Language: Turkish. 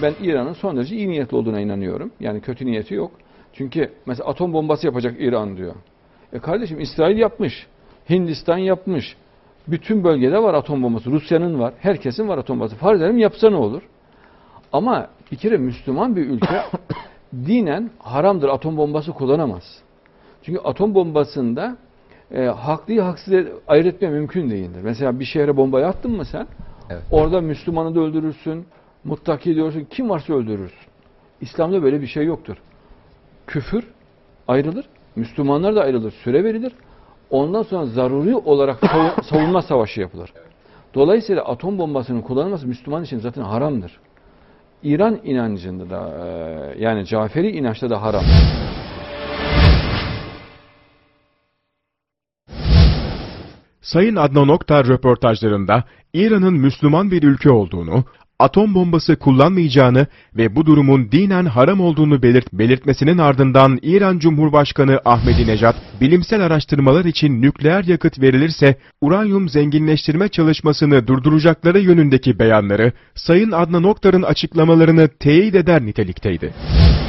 Ben İran'ın son derece iyi niyetli olduğuna inanıyorum. Yani kötü niyeti yok. Çünkü mesela atom bombası yapacak İran diyor. Kardeşim İsrail yapmış. Hindistan yapmış. Bütün bölgede var atom bombası. Rusya'nın var. Herkesin var atom bombası. Farz edelim yapsa ne olur? Ama bir kere Müslüman bir ülke dinen haramdır. Atom bombası kullanamaz. Çünkü atom bombasında haklıyı haksız ayırt etme mümkün değildir. Mesela bir şehre bombayı attın mı sen? Evet. Orada Müslümanı da öldürürsün. Muttaki diyorsun. Kim varsa öldürürsün. İslam'da böyle bir şey yoktur. Küfür ayrılır. Müslümanlar da ayrılır. Süre verilir. Ondan sonra zaruri olarak savunma savaşı yapılır. Dolayısıyla atom bombasının kullanılması Müslüman için zaten haramdır. İran inancında da yani Caferi inançta da haram. Sayın Adnan Oktar röportajlarında İran'ın Müslüman bir ülke olduğunu, atom bombası kullanmayacağını ve bu durumun dinen haram olduğunu belirtmesinin ardından İran Cumhurbaşkanı Ahmadinejad, bilimsel araştırmalar için nükleer yakıt verilirse uranyum zenginleştirme çalışmasını durduracakları yönündeki beyanları Sayın Adnan Oktar'ın açıklamalarını teyit eder nitelikteydi.